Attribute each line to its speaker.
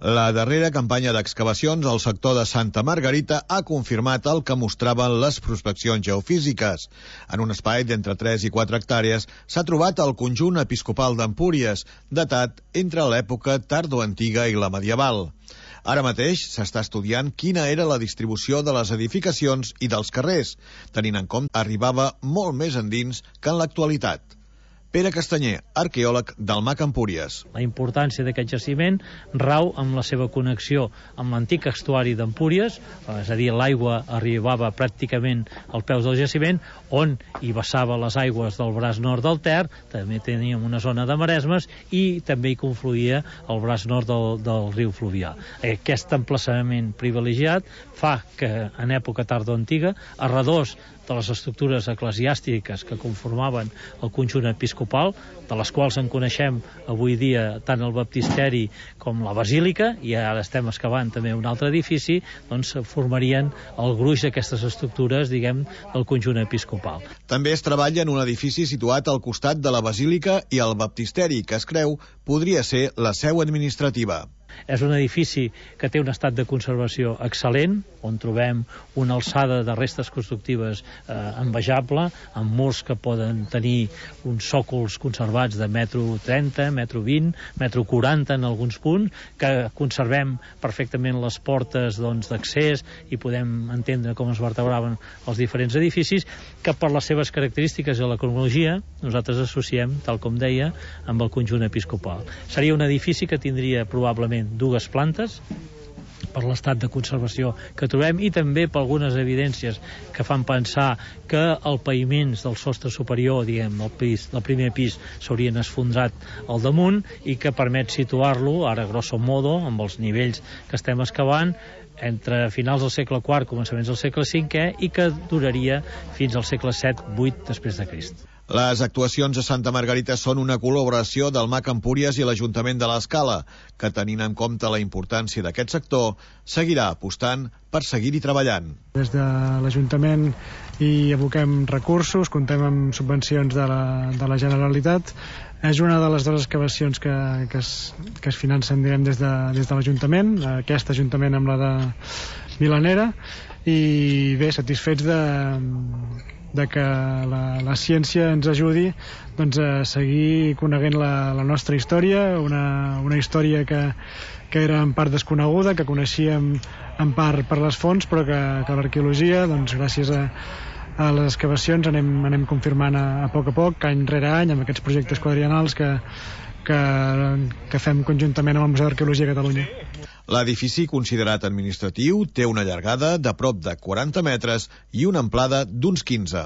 Speaker 1: La darrera campanya d'excavacions al sector de Santa Margarita ha confirmat el que mostraven les prospeccions geofísiques. En un espai d'entre 3 i 4 hectàrees s'ha trobat el conjunt episcopal d'Empúries, datat entre l'època tardoantiga i la medieval. Ara mateix s'està estudiant quina era la distribució de les edificacions i dels carrers, tenint en compte que arribava molt més endins que en l'actualitat. Pere Castanyer, arqueòleg del MAC Empúries.
Speaker 2: La importància d'aquest jaciment rau amb la seva connexió amb l'antic estuari d'Empúries, és a dir, l'aigua arribava pràcticament als peus del jaciment, on hi vessava les aigües del braç nord del Ter, també teníem una zona de maresmes i també hi confluïa el braç nord del riu Fluvià. Aquest emplaçament privilegiat fa que en època tardoantiga, a redós de les estructures eclesiàstiques que conformaven el conjunt episcopal, de les quals en coneixem avui dia tant el baptisteri com la basílica, i ara estem excavant també un altre edifici, doncs formarien el gruix d'aquestes estructures, diguem, del conjunt episcopal.
Speaker 1: També es treballa en un edifici situat al costat de la basílica i el baptisteri, que es creu podria ser la seu administrativa.
Speaker 2: És un edifici que té un estat de conservació excel·lent, on trobem una alçada de restes constructives envejable, amb murs que poden tenir uns sòcols conservats de metro 30, metro 20, metro 40 en alguns punts, que conservem perfectament les portes d'accés i podem entendre com es vertebraven els diferents edificis, que per les seves característiques i la cronologia nosaltres associem, tal com deia, amb el conjunt episcopal. Seria un edifici que tindria probablement 2 plantes, per l'estat de conservació que trobem i també per algunes evidències que fan pensar que els paviments del sostre superior, diguem, del primer pis s'haurien esfondrat al damunt i que permet situar-lo, ara grosso modo, amb els nivells que estem excavant, entre finals del segle IV, començaments del segle V, i que duraria fins al segle VII-VIII després de Crist.
Speaker 1: Les actuacions a Santa Margarita són una col·laboració del MAC Empúries i l'Ajuntament de l'Escala, que tenint en compte la importància d'aquest sector, seguirà apostant per seguir-hi treballant.
Speaker 3: Des de l'Ajuntament hi aboquem recursos, comptem amb subvencions de la Generalitat. És una de les 2 excavacions que es financen, diguem, des de l'Ajuntament, aquest Ajuntament amb la de Vilanera, i bé, satisfets de que la ciència ens ajudi doncs, a seguir coneixent la nostra història, una història que era en part desconeguda, que coneixíem en part per les fonts, però que l'arqueologia, doncs, gràcies a les excavacions anem confirmant a poc, any rere any, amb aquests projectes quadriennals que fem conjuntament amb el Museu d'Arqueologia de Catalunya.
Speaker 1: L'edifici, considerat administratiu, té una llargada de prop de 40 metres i una amplada d'uns 15.